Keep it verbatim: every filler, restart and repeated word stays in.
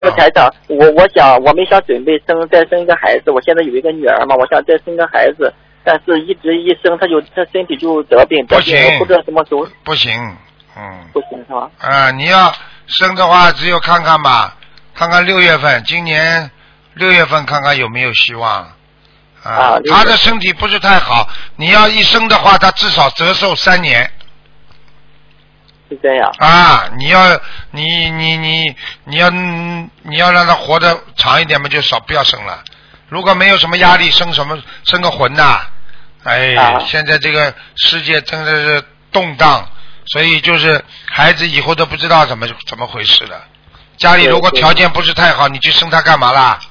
台长，我我想我们想准备生再生一个孩子，我现在有一个女儿嘛，我想再生个孩子，但是一直一生他就他身体就得病， 不行， 我不知道什么时候不行，嗯， 不行是吧？ 啊，你要生的话，只有看看吧，看看六月份，今年六月份看看有没有希望。啊， 啊他的身体不是太好，你要一生的话，他至少折寿三年。 是这样啊！你要你你你你要你要让他活得长一点嘛，就少不要生了。如果没有什么压力，生什么生个魂呐、啊？哎、啊，现在这个世界真的是动荡，所以就是孩子以后都不知道怎么怎么回事了。家里如果条件不是太好，你去生他干嘛啦？